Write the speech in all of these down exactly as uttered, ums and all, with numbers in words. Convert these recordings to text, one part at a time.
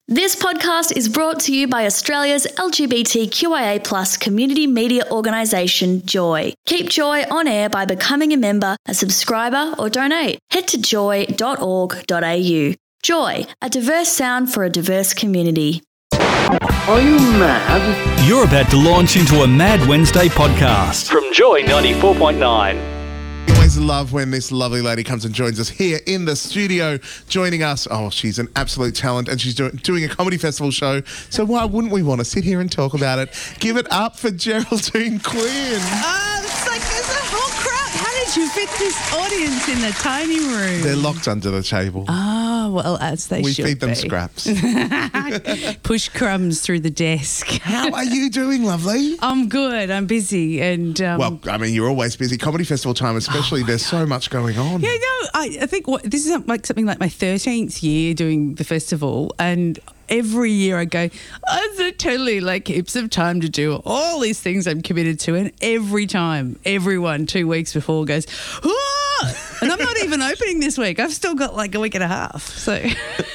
This podcast is brought to you by Australia's L G B T Q I A plus community media organisation, Joy. Keep Joy on air by becoming a member, a subscriber or donate. Head to joy dot org dot a u. Joy, a diverse sound for a diverse community. Are you mad? You're about to launch into a Mad Wednesday podcast from Joy ninety-four point nine. Always love when this lovely lady comes and joins us here in the studio, joining us. Oh, she's an absolute talent, and she's doing, doing a comedy festival show. So why wouldn't we want to sit here and talk about it? Give it up for Geraldine Quinn. Oh, it's like there's a whole crowd. How did you fit this audience in the tiny room? They're locked under the table. Oh, well, as they we should feed them be. scraps. Push crumbs through the desk. How are you doing, lovely? I'm good. I'm busy. and um, Well, I mean, you're always busy. Comedy festival time especially, oh there's God. so much going on. Yeah, no, I, I think what, this is like something like my thirteenth year doing the festival, and every year I go, oh, it's totally like heaps of time to do all these things I'm committed to. And every time, everyone two weeks before goes, ah! And I'm not even opening this week. I've still got like a week and a half. So it,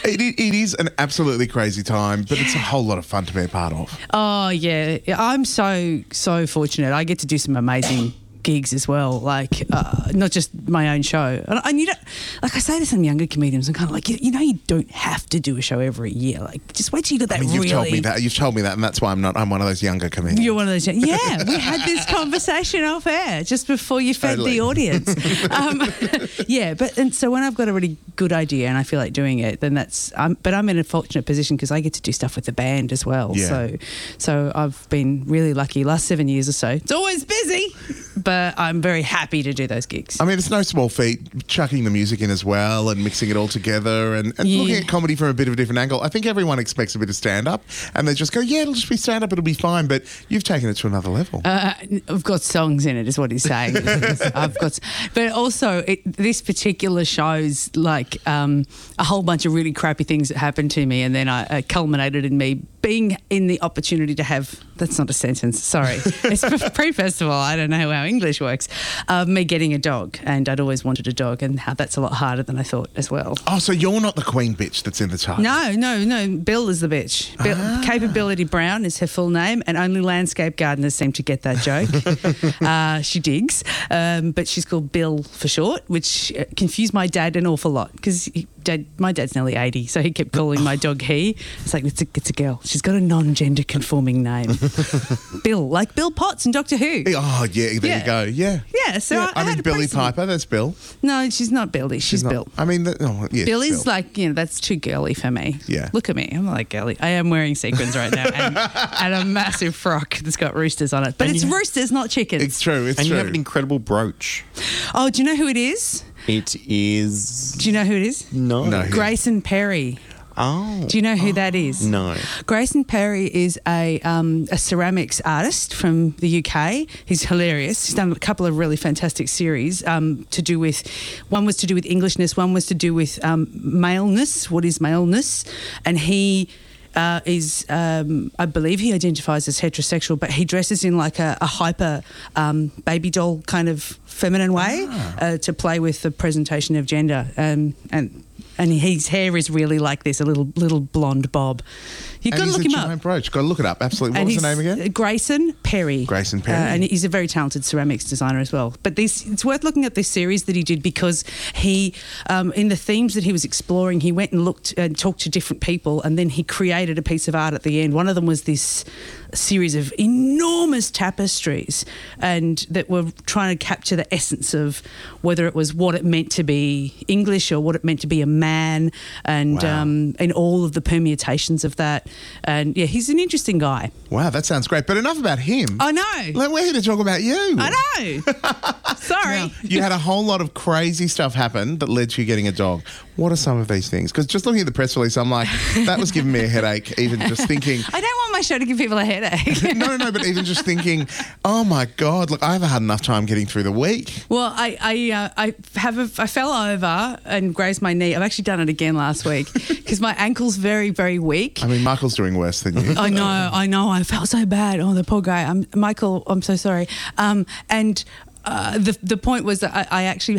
it is an absolutely crazy time, but it's a whole lot of fun to be a part of. Oh, yeah. I'm so, so fortunate. I get to do some amazing gigs as well, like uh, not just my own show. And, and you don't, like I say to some younger comedians, I'm kind of like, you, you know, you don't have to do a show every year. Like, just wait till you got that. I mean, you've really... told me that. You've told me that, and that's why I'm not. I'm one of those younger comedians. You're one of those. Yeah, we had this conversation off air just before you fed totally. the audience. Um, yeah, but and so when I've got a really good idea and I feel like doing it, then that's. Um, but I'm in a fortunate position because I get to do stuff with the band as well. Yeah. So, so I've been really lucky. Last seven years or so, it's always busy, but I'm very happy to do those gigs. I mean, it's no small feat, chucking the music in as well and mixing it all together and, and yeah. looking at comedy from a bit of a different angle. I think everyone expects a bit of stand-up and they just go, yeah, it'll just be stand-up, it'll be fine, but you've taken it to another level. Uh, I've got songs in it is what he's saying. I've got, but also it, this particular show's like um, a whole bunch of really crappy things that happened to me, and then I, I culminated in me being in the opportunity to have, that's not a sentence, sorry. It's pre-festival, I don't know how English works. Uh, me getting a dog, and I'd always wanted a dog, and how that's a lot harder than I thought as well. Oh, so you're not the queen bitch that's in the title? No, no, no. Bill is the bitch. Bill, ah. Capability Brown is her full name, and only landscape gardeners seem to get that joke. uh, she digs, um, but she's called Bill for short, which confused my dad an awful lot because dad, my dad's nearly eighty, so he kept calling my dog he. It's like, it's a, it's a girl. She's got a non-gender conforming name. Bill, like Bill Potts in Doctor Who. Oh, yeah, there Yeah. you go. Yeah. Yeah, so yeah. I, I, I had mean, a Billy pretty- Piper, that's Bill. No, she's not Billy. She's, She's not- Bill. I mean, the, oh, yeah, Billy's Bill. like, you know, that's too girly for me. Yeah. Look at me. I'm like girly. I am wearing sequins right now and, and a massive frock that's got roosters on it. But And it's you- roosters, not chickens. It's true, it's and true. you have an incredible brooch. Oh, do you know who it is? It is... Do you know who it is? No. No. Grayson Perry. Oh. Do you know who that is? No. Grayson Perry is a um, a ceramics artist from the U K. He's hilarious. He's done a couple of really fantastic series um, to do with, one was to do with Englishness, one was to do with um, maleness, what is maleness, and he... Uh, is, um, I believe he identifies as heterosexual, but he dresses in like a, a hyper um, baby doll kind of feminine way Ah. uh, to play with the presentation of gender. Um, and and his hair is really like this, a little little blonde bob. You've and got to he's look a him giant up. brooch. Got to look it up. Absolutely. What And was the he's, name again? uh, Grayson Perry. Grayson Perry. Uh, and he's a very talented ceramics designer as well. But this, it's worth looking at this series that he did because he, um, in the themes that he was exploring, he went and looked and talked to different people, and then he created a piece of art at the end. One of them was this series of enormous tapestries, and that were trying to capture the essence of whether it was what it meant to be English or what it meant to be a man, and Wow. um, and all of the permutations of that. And yeah, he's an interesting guy. Wow, that sounds great. But enough about him. I know. Like, we're here to talk about you. I know. Sorry. Now, you had a whole lot of crazy stuff happen that led to you getting a dog. What are some of these things? Because just looking at the press release, I'm like, that was giving me a headache, even just thinking. I don't want my show to give people a headache. no, no, but even just thinking, oh my God, look, I haven't had enough time getting through the week. Well, I I, uh, I have a, I fell over and grazed my knee. I've actually done it again last week because my ankle's very, very weak. I mean, Michael's doing worse than you. I know, I know. I felt so bad. Oh, the poor guy. I'm Michael. I'm so sorry. Um, and uh, the the point was that I, I actually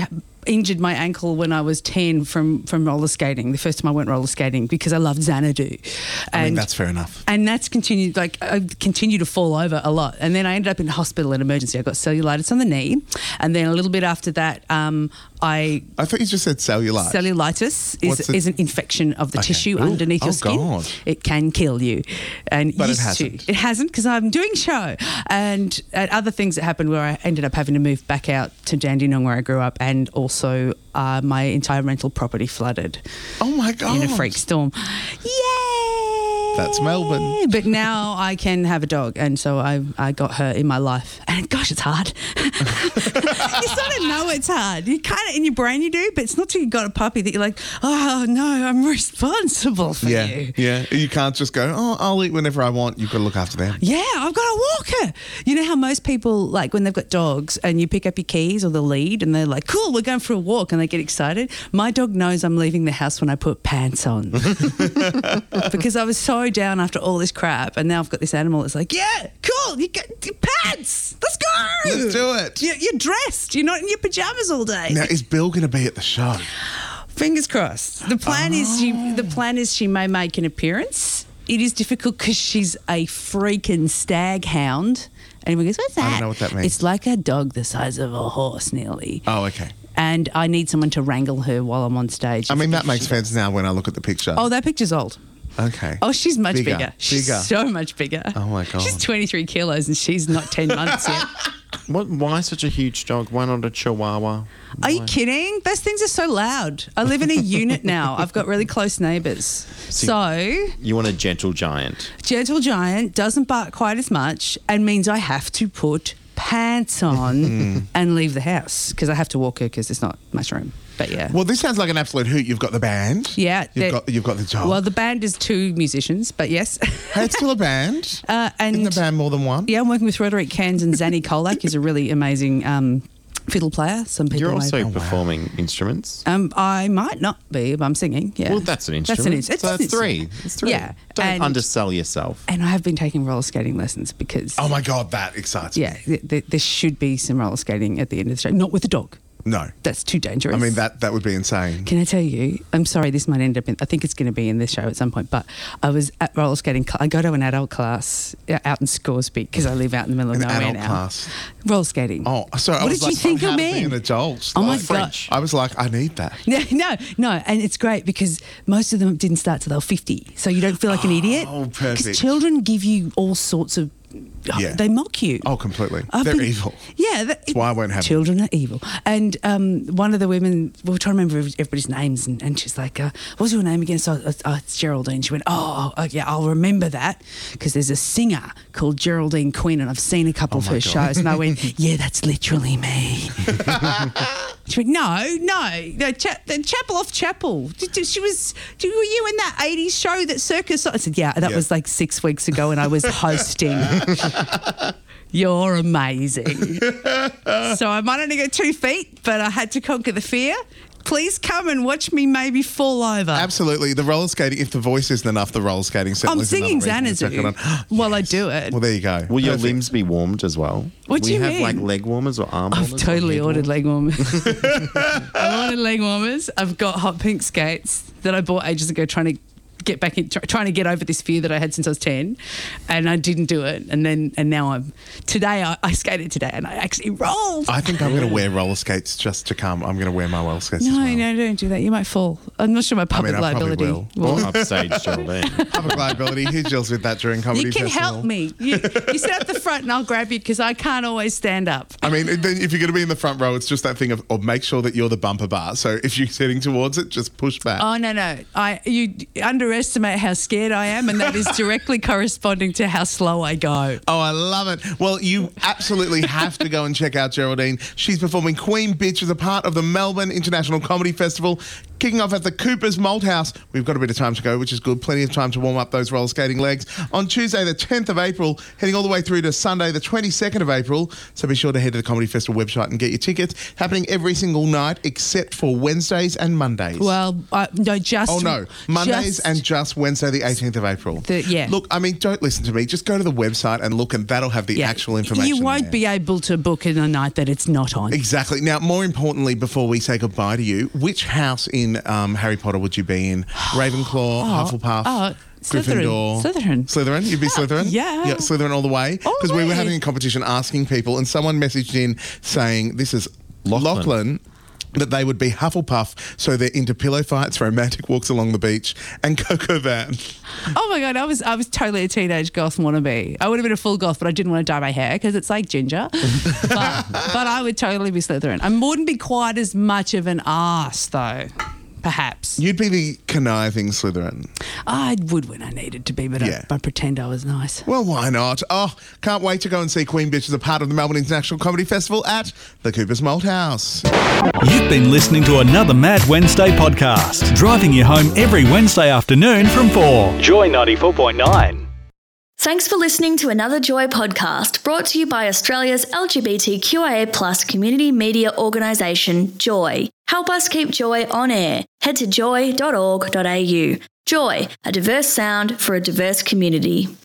injured my ankle when I was ten from, from roller skating, the first time I went roller skating, because I loved Xanadu. And, I mean, that's fair enough. And that's continued, like, I continued to fall over a lot. And then I ended up in hospital in emergency. I got cellulitis on the knee. And then a little bit after that, um, I... I thought you just said cellulitis. Cellulitis is, What's it- is an infection of the Okay. tissue Ooh. underneath Oh, your skin. God. It can kill you. And But it used to. hasn't. It hasn't, because I'm doing show. And, and other things that happened where I ended up having to move back out to Dandenong where I grew up, and also uh, my entire rental property flooded Oh, my God. in a freak storm. Yay! That's Melbourne. But now I can have a dog, and so I I got her in my life. And gosh, it's hard. You sort of know it's hard. You kind of, in your brain you do, but it's not till you got a puppy that you're like, oh, no, I'm responsible for Yeah, you. yeah. You can't just go, oh, I'll eat whenever I want. You've got to look after them. Yeah, I've got to walk her. You know how most people, like when they've got dogs and you pick up your keys or the lead and they're like, cool, we're going for a walk, and they get excited. My dog knows I'm leaving the house when I put pants on. Because I was so down after all this crap, and now I've got this animal that's like, yeah, cool, you get your pants. Let's go. Let's do it. You're, you're dressed. You're not in your pajamas all day. Now, is Bill going to be at the show? Fingers crossed. The plan is she. The plan is she may make an appearance. It is difficult because she's a freaking stag hound. And everyone goes, what's that? I don't know what that means. It's like a dog the size of a horse, nearly. Oh, okay. And I need someone to wrangle her while I'm on stage. I mean, that makes sense now when I look at the picture. Oh, that picture's old. Okay. Oh, she's much Bigger, bigger. She's bigger. so much bigger. Oh, my God. She's twenty-three kilos and she's not ten months yet. What? Why such a huge dog? Why not a Chihuahua? Are you kidding? Those things are so loud. I live in a unit now. I've got really close neighbours. So, You want a gentle giant? gentle giant doesn't bark quite as much and means I have to put pants on and leave the house because I have to walk her because there's not much room. But yeah. Well, this sounds like an absolute hoot. You've got the band. Yeah, You've they're- got, you've got the dog. Well, the band is two musicians, but yes. Hey, it's still a band. uh, and Isn't the band more than one? yeah, I'm working with Roderick Cairns and Zanny Kolak, who's a really amazing um, fiddle player. Some people You're may- also performing instruments. Um, I might not be, but I'm singing. Yeah. Well, that's an instrument. That's an instrument. So that's three. It's three. Yeah. Don't and, undersell yourself. and I have been taking roller skating lessons because, Oh, my God, that excites yeah, me. th- th- there should be some roller skating at the end of the show. Not with a dog. No. That's too dangerous. I mean, that, that would be insane. Can I tell you? I'm sorry, this might end up in. I think it's going to be in this show at some point. But I was at roller skating. cl- I go to an adult class uh, out in Scoresby because I live out in the middle of An nowhere adult now. class. Roller skating. Oh, sorry. I What was did you like, think oh, of how to me? be an adult. Oh, my Like, God. I was like, I need that. No, no, no, and it's great because most of them didn't start till they were fifty, so you don't feel like an idiot. Oh, perfect. Because children give you all sorts of. Yeah. They mock you. Oh, completely. I've They're been- evil. Yeah, that, That's why I won't have them. children are evil. And um, one of the women, we were trying to remember everybody's names, and, and she's like, uh, "What was your name again?" So uh, uh, it's Geraldine. She went, "Oh, oh, yeah, I'll remember that because there's a singer called Geraldine Quinn, and I've seen a couple Oh of my her God. shows." And I went, "Yeah, that's literally me." She went, "No, no, no, cha- the Chapel off Chapel." Did- did- She was. Were you in that eighties show that Circus? I said, "Yeah, that Yeah. was like six weeks ago, and I was hosting." You're amazing. So I might only go two feet, but I had to conquer the fear. Please come and watch me maybe fall over. Absolutely. The roller skating, if the voice isn't enough, the roller skating certainly I'm is singing another reason to check it Xanadu on. while I do it. Well, there you go. Will your Perfect. limbs be warmed as well? What do we you have mean? like leg warmers or arm warmers? I've or totally head ordered warmers? leg warmers. I ordered leg warmers. I've got hot pink skates that I bought ages ago trying to get back in, try, trying to get over this fear that I had since I was ten, and I didn't do it. And then and now I'm today I, I skated today and I actually rolled. I think I'm going to wear roller skates just to come. I'm going to wear my roller skates as no, well. no, don't do that. You might fall. I'm not sure my public I probably liability. will. will- Or upstage Geraldine. Public liability. Who deals with that during comedy You can festival? help me. You, you sit at the front and I'll grab you because I can't always stand up. I mean, then if you're going to be in the front row, it's just that thing of, of make sure that you're the bumper bar. So if you're sitting towards it, just push back. Oh, no, no. I You underestimate how scared I am, and that is directly corresponding to how slow I go. Oh, I love it. Well, you absolutely have to go and check out Geraldine. She's performing Queen Bitch as a part of the Melbourne International Comedy Festival, kicking off at the Cooper's Malthouse. We've got a bit of time to go, which is good. Plenty of time to warm up those roller skating legs. On Tuesday, the tenth of April, heading all the way through to Sunday, the twenty-second of April. So be sure to head to the Comedy Festival website and get your tickets. Happening every single night except for Wednesdays and Mondays. Well, I, no, just... Oh, no. Mondays just- and just Wednesday, the eighteenth of April. The- yeah. Look, I mean, don't listen to me. Just go to the website and look, and that'll have the Yeah. actual information. You won't there. be able to book in a night that it's not on. Exactly. Now, more importantly, before we say goodbye to you, which house in um, Harry Potter would you be in? Ravenclaw, Hufflepuff, oh, Slytherin. Gryffindor? Slytherin. Slytherin? You'd be Slytherin? yeah. Yeah, Slytherin all the way? All Because the we were way. having a competition asking people, and someone messaged in saying, this is Lachlan, Lachlan. that they would be Hufflepuff, so they're into pillow fights, romantic walks along the beach, and Coco Van. Oh my god, I was I was totally a teenage goth wannabe. I would have been a full goth, but I didn't want to dye my hair because it's like ginger. but, but I would totally be Slytherin. I wouldn't be quite as much of an arse though. Perhaps. You'd be the conniving Slytherin. I would when I needed to be, but Yeah. I, I pretend I was nice. Well, why not? Oh, can't wait to go and see Queen Bitch as a part of the Melbourne International Comedy Festival at the Coopers Malt House. You've been listening to another Mad Wednesday podcast, driving you home every Wednesday afternoon from four. Joy ninety-four point nine. Thanks for listening to another Joy podcast brought to you by Australia's L G B T Q I A plus community media organisation, Joy. Help us keep Joy on air. Head to joy dot org dot a u. Joy, a diverse sound for a diverse community.